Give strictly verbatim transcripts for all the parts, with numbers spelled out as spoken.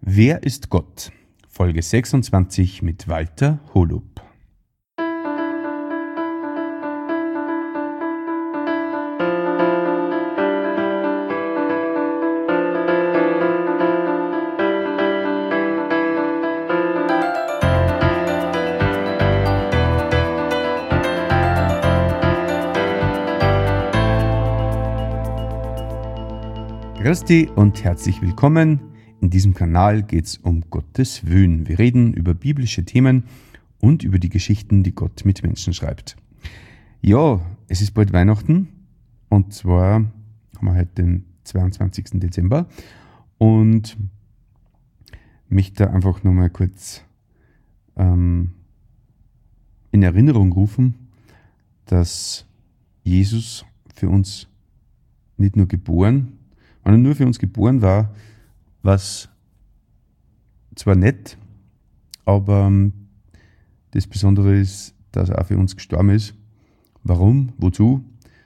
Wer ist Gott? Folge sechsundzwanzig mit Walter Holub. Christi und herzlich willkommen. In diesem Kanal geht es um Gottes Willen. Wir reden über biblische Themen und über die Geschichten, die Gott mit Menschen schreibt. Ja, es ist bald Weihnachten und zwar haben wir heute den zweiundzwanzigsten Dezember und möchte einfach nochmal kurz ähm, in Erinnerung rufen, dass Jesus für uns nicht nur geboren, wenn er nur für uns geboren war, was zwar nett, aber das Besondere ist, dass er auch für uns gestorben ist. Warum? Wozu?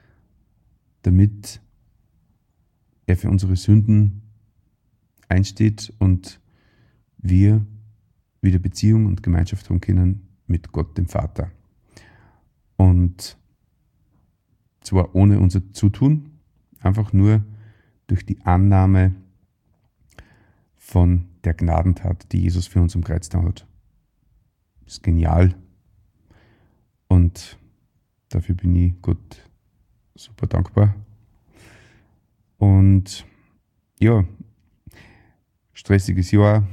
Damit er für unsere Sünden einsteht und wir wieder Beziehung und Gemeinschaft haben können mit Gott, dem Vater. Und zwar ohne unser Zutun, einfach nur durch die Annahme von der Gnadentat, die Jesus für uns am Kreuz getan hat. Das ist genial. Und dafür bin ich Gott super dankbar. Und ja, stressiges Jahr,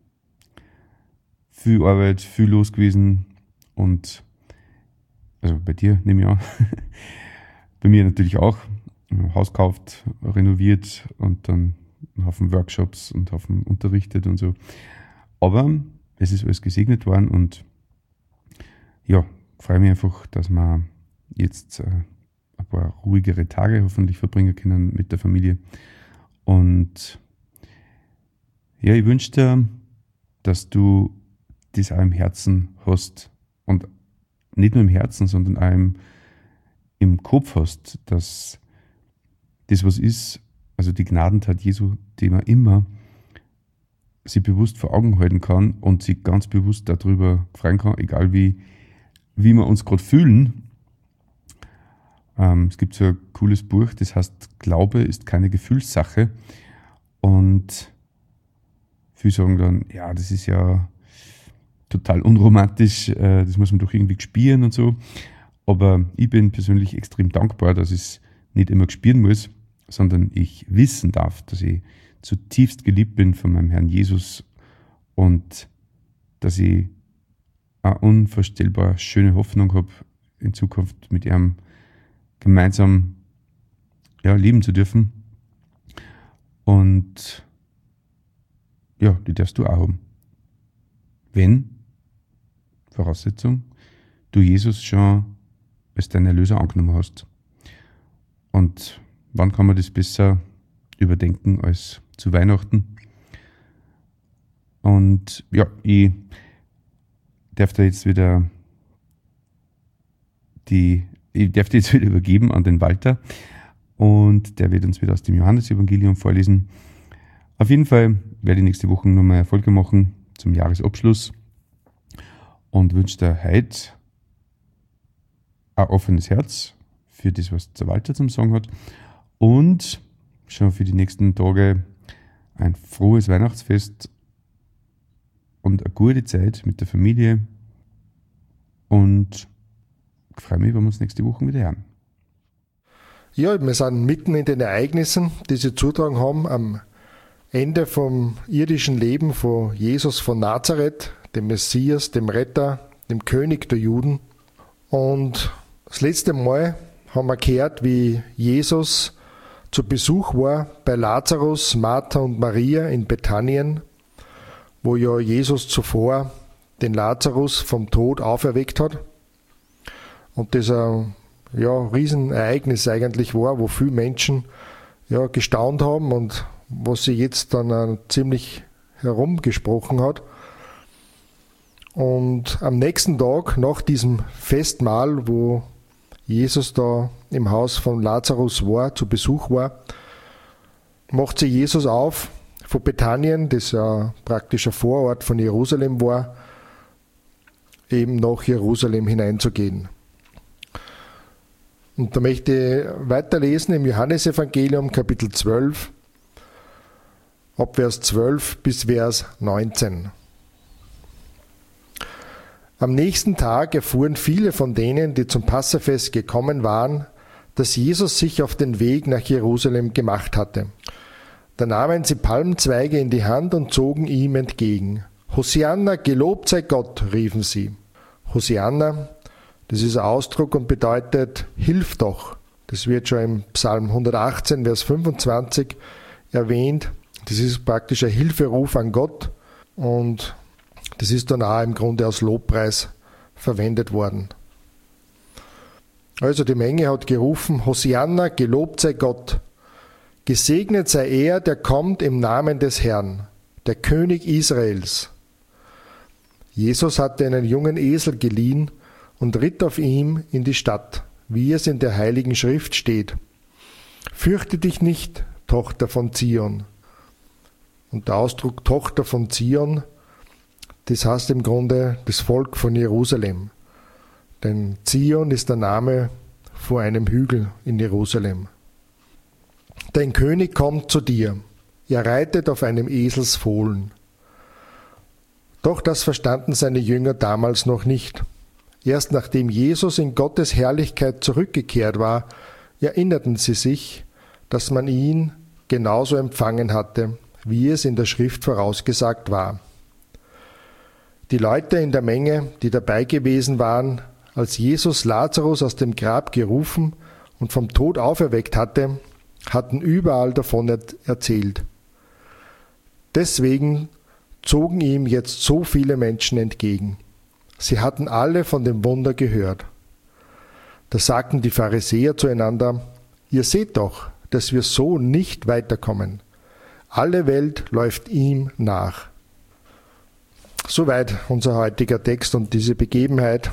viel Arbeit, viel los gewesen und also bei dir nehme ich an, bei mir natürlich auch. Haus gekauft, renoviert und dann einen Haufen Workshops und einen Haufen unterrichtet und so. Aber es ist alles gesegnet worden und ja, freue mich einfach, dass wir jetzt äh, ein paar ruhigere Tage hoffentlich verbringen können mit der Familie. Und ja, ich wünsche dir, dass du das auch im Herzen hast und nicht nur im Herzen, sondern auch im, im Kopf hast, dass das, was ist, also die Gnadentat Jesu, die man immer sich bewusst vor Augen halten kann und sich ganz bewusst darüber freuen kann, egal wie, wie wir uns gerade fühlen. Ähm, es gibt so ein cooles Buch, das heißt Glaube ist keine Gefühlssache. Und viele sagen dann, ja, das ist ja total unromantisch, äh, das muss man doch irgendwie spüren und so. Aber ich bin persönlich extrem dankbar, dass ich es nicht immer spüren muss, sondern ich wissen darf, dass ich zutiefst geliebt bin von meinem Herrn Jesus und dass ich eine unvorstellbar schöne Hoffnung habe, in Zukunft mit ihm gemeinsam ja, leben zu dürfen. Und ja, die darfst du auch haben. Wenn, Voraussetzung, du Jesus schon als deinen Erlöser angenommen hast. Und wann kann man das besser überdenken als zu Weihnachten? Und ja, ich darf da jetzt wieder die, ich darf die jetzt wieder übergeben an den Walter und der wird uns wieder aus dem Johannesevangelium vorlesen. Auf jeden Fall werde ich nächste Woche nochmal Erfolge machen zum Jahresabschluss und wünsche dir heute ein offenes Herz für das, was der Walter zum Sagen hat. Und schon für die nächsten Tage ein frohes Weihnachtsfest und eine gute Zeit mit der Familie. Und ich freue mich, wenn wir uns nächste Woche wieder hören. Ja, wir sind mitten in den Ereignissen, die sie zutragen haben, am Ende vom irdischen Leben von Jesus von Nazareth, dem Messias, dem Retter, dem König der Juden. Und das letzte Mal haben wir gehört, wie Jesus zu Besuch war bei Lazarus, Martha und Maria in Bethanien, wo ja Jesus zuvor den Lazarus vom Tod auferweckt hat. Und das ein ja, Riesenereignis eigentlich war, wo viele Menschen ja, gestaunt haben und was sie jetzt dann uh, ziemlich herumgesprochen hat. Und am nächsten Tag, nach diesem Festmahl, wo Jesus da im Haus von Lazarus war, zu Besuch war, macht sich Jesus auf von Bethanien, das ja praktisch ein Vorort von Jerusalem war, eben nach Jerusalem hineinzugehen. Und da möchte ich weiterlesen im Johannesevangelium Kapitel zwölf, ab Vers zwölf bis Vers neunzehn. Am nächsten Tag erfuhren viele von denen, die zum Passafest gekommen waren, dass Jesus sich auf den Weg nach Jerusalem gemacht hatte. Da nahmen sie Palmzweige in die Hand und zogen ihm entgegen. Hosianna, gelobt sei Gott, riefen sie. Hosianna, das ist ein Ausdruck und bedeutet, hilf doch. Das wird schon im Psalm hundertachtzehn, Vers fünfundzwanzig erwähnt. Das ist praktisch ein Hilferuf an Gott und das ist dann auch im Grunde als Lobpreis verwendet worden. Also die Menge hat gerufen, Hosianna, gelobt sei Gott. Gesegnet sei er, der kommt im Namen des Herrn, der König Israels. Jesus hatte einen jungen Esel geliehen und ritt auf ihm in die Stadt, wie es in der Heiligen Schrift steht. Fürchte dich nicht, Tochter von Zion. Und der Ausdruck Tochter von Zion, das heißt im Grunde das Volk von Jerusalem. Denn Zion ist der Name vor einem Hügel in Jerusalem. Dein König kommt zu dir. Er reitet auf einem Eselsfohlen. Doch das verstanden seine Jünger damals noch nicht. Erst nachdem Jesus in Gottes Herrlichkeit zurückgekehrt war, erinnerten sie sich, dass man ihn genauso empfangen hatte, wie es in der Schrift vorausgesagt war. Die Leute in der Menge, die dabei gewesen waren, als Jesus Lazarus aus dem Grab gerufen und vom Tod auferweckt hatte, hatten überall davon erzählt. Deswegen zogen ihm jetzt so viele Menschen entgegen. Sie hatten alle von dem Wunder gehört. Da sagten die Pharisäer zueinander, ihr seht doch, dass wir so nicht weiterkommen. Alle Welt läuft ihm nach. Soweit unser heutiger Text und diese Begebenheit,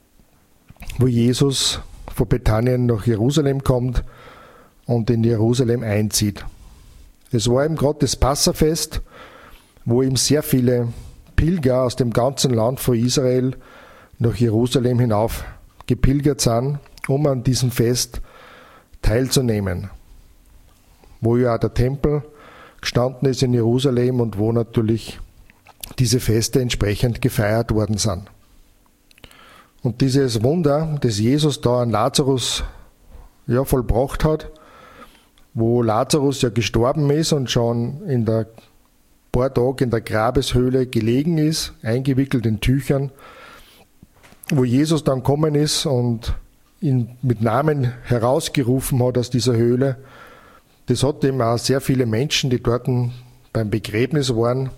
wo Jesus von Bethanien nach Jerusalem kommt und in Jerusalem einzieht. Es war eben gerade das Passafest, wo ihm sehr viele Pilger aus dem ganzen Land von Israel nach Jerusalem hinauf gepilgert sind, um an diesem Fest teilzunehmen. Wo ja auch der Tempel gestanden ist in Jerusalem und wo natürlich diese Feste entsprechend gefeiert worden sind. Und dieses Wunder, das Jesus da an Lazarus ja, vollbracht hat, wo Lazarus ja gestorben ist und schon in der paar Tage in der Grabeshöhle gelegen ist, eingewickelt in Tüchern, wo Jesus dann gekommen ist und ihn mit Namen herausgerufen hat aus dieser Höhle. Das hat eben auch sehr viele Menschen, die dort beim Begräbnis waren,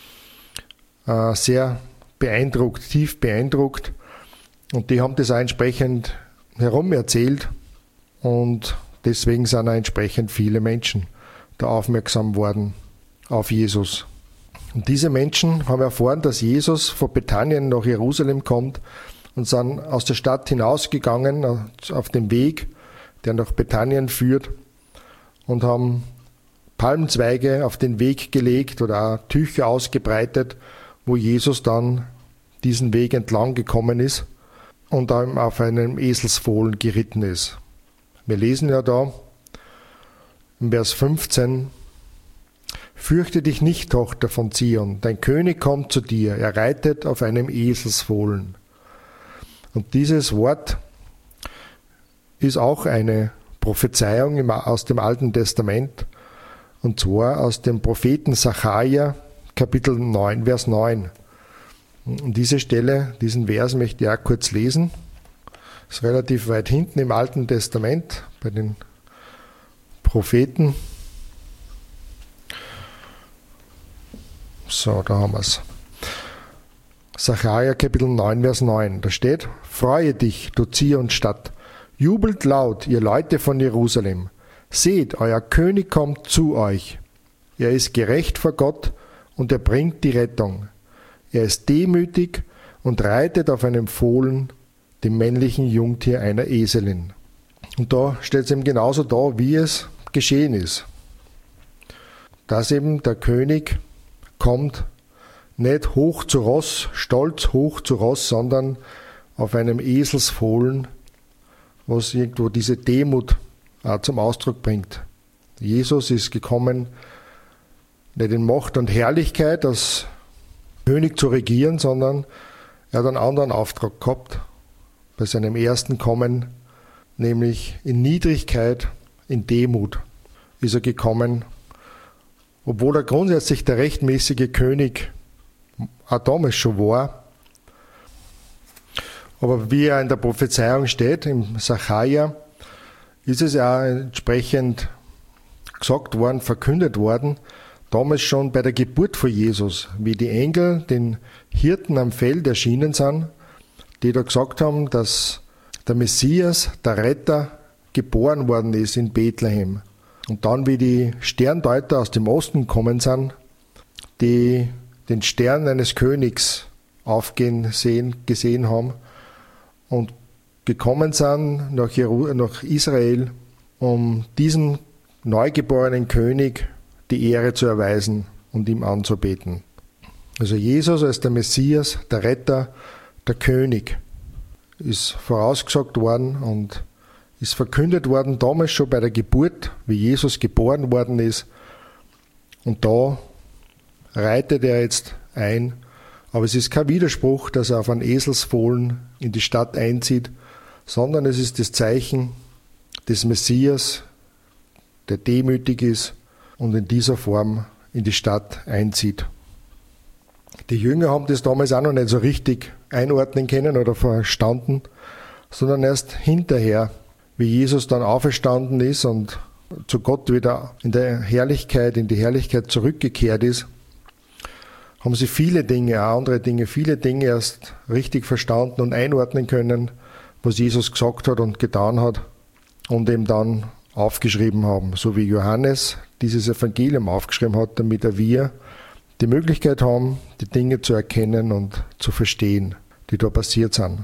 sehr beeindruckt, tief beeindruckt. Und die haben das auch entsprechend herum erzählt und deswegen sind auch entsprechend viele Menschen da aufmerksam worden auf Jesus. Und diese Menschen haben erfahren, dass Jesus von Bethanien nach Jerusalem kommt und sind aus der Stadt hinausgegangen auf dem Weg, der nach Bethanien führt und haben Palmzweige auf den Weg gelegt oder auch Tücher ausgebreitet, wo Jesus dann diesen Weg entlang gekommen ist und dann auf einem Eselsfohlen geritten ist. Wir lesen ja da im Vers fünfzehn, Fürchte dich nicht, Tochter von Zion, dein König kommt zu dir, er reitet auf einem Eselsfohlen. Und dieses Wort ist auch eine Prophezeiung aus dem Alten Testament, und zwar aus dem Propheten Sacharja, Kapitel neun, Vers neun. Und diese Stelle, diesen Vers möchte ich auch kurz lesen. Das ist relativ weit hinten im Alten Testament, bei den Propheten. So, da haben wir es. Sacharja Kapitel neun, Vers neun. Da steht, Freue dich, du Zion-Stadt, jubelt laut, ihr Leute von Jerusalem. Seht, euer König kommt zu euch. Er ist gerecht vor Gott und er bringt die Rettung. Er ist demütig und reitet auf einem Fohlen, dem männlichen Jungtier einer Eselin. Und da steht es ihm genauso da, wie es geschehen ist. dass eben der König kommt, nicht hoch zu Ross, stolz hoch zu Ross, sondern auf einem Eselsfohlen, was irgendwo diese Demut auch zum Ausdruck bringt. Jesus ist gekommen, nicht in Macht und Herrlichkeit als König zu regieren, sondern er hat einen anderen Auftrag gehabt bei seinem ersten Kommen, nämlich in Niedrigkeit, in Demut ist er gekommen, obwohl er grundsätzlich der rechtmäßige König auch damals schon war. Aber wie er in der Prophezeiung steht, im Sacharja, ist es ja entsprechend gesagt worden, verkündet worden, damals schon bei der Geburt von Jesus, wie die Engel den Hirten am Feld erschienen sind, die da gesagt haben, dass der Messias, der Retter, geboren worden ist in Bethlehem. Und dann, wie die Sterndeuter aus dem Osten gekommen sind, die den Stern eines Königs aufgehen sehen, gesehen haben und gekommen sind nach, Jeru- nach Israel, um diesem neugeborenen König die Ehre zu erweisen und ihm anzubeten. Also Jesus als der Messias, der Retter, der König ist vorausgesagt worden und ist verkündet worden, damals schon bei der Geburt, wie Jesus geboren worden ist. Und da reitet er jetzt ein. Aber es ist kein Widerspruch, dass er auf einen Eselsfohlen in die Stadt einzieht, sondern es ist das Zeichen des Messias, der demütig ist und in dieser Form in die Stadt einzieht. Die Jünger haben das damals auch noch nicht so richtig einordnen können oder verstanden, sondern erst hinterher, wie Jesus dann auferstanden ist und zu Gott wieder in der Herrlichkeit, in die Herrlichkeit zurückgekehrt ist, haben sie viele Dinge, auch andere Dinge, viele Dinge erst richtig verstanden und einordnen können, was Jesus gesagt hat und getan hat und eben dann aufgeschrieben haben, so wie Johannes dieses Evangelium aufgeschrieben hat, damit wir die Möglichkeit haben, die Dinge zu erkennen und zu verstehen, die da passiert sind.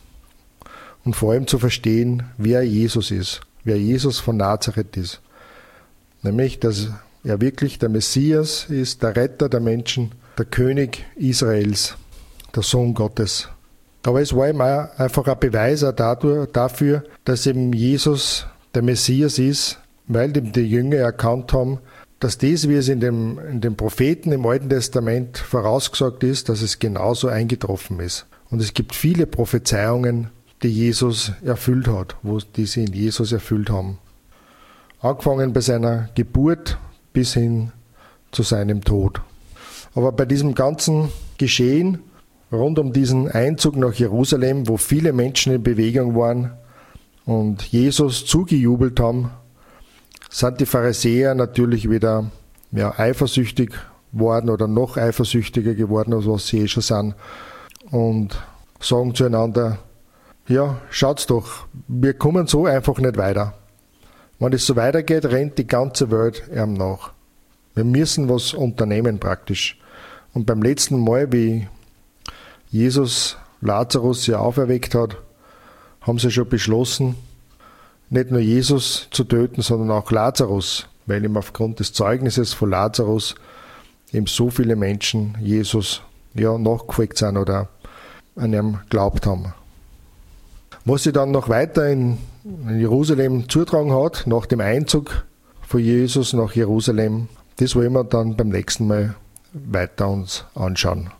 Und vor allem zu verstehen, wer Jesus ist, wer Jesus von Nazareth ist. Nämlich, dass er wirklich der Messias ist, der Retter der Menschen, der König Israels, der Sohn Gottes. Aber es war ihm auch einfach ein Beweis dafür, dass eben Jesus der Messias ist, weil eben die Jünger erkannt haben, dass das, wie es in dem, in den Propheten im Alten Testament vorausgesagt ist, dass es genauso eingetroffen ist. Und es gibt viele Prophezeiungen, die Jesus erfüllt hat, wo die sie in Jesus erfüllt haben. Angefangen bei seiner Geburt bis hin zu seinem Tod. Aber bei diesem ganzen Geschehen rund um diesen Einzug nach Jerusalem, wo viele Menschen in Bewegung waren und Jesus zugejubelt haben, sind die Pharisäer natürlich wieder ja, eifersüchtig worden oder noch eifersüchtiger geworden, als was sie eh schon sind, und sagen zueinander, ja, schaut's doch, wir kommen so einfach nicht weiter. Wenn es so weitergeht, rennt die ganze Welt ihm nach. Wir müssen was unternehmen praktisch. Und beim letzten Mal, wie Jesus Lazarus ja auferweckt hat, haben sie schon beschlossen, nicht nur Jesus zu töten, sondern auch Lazarus, weil ihm aufgrund des Zeugnisses von Lazarus eben so viele Menschen Jesus ja nachgefolgt sind oder an ihm geglaubt haben. Was sich dann noch weiter in Jerusalem zutragen hat, nach dem Einzug von Jesus nach Jerusalem, das wollen wir dann beim nächsten Mal weiter uns anschauen.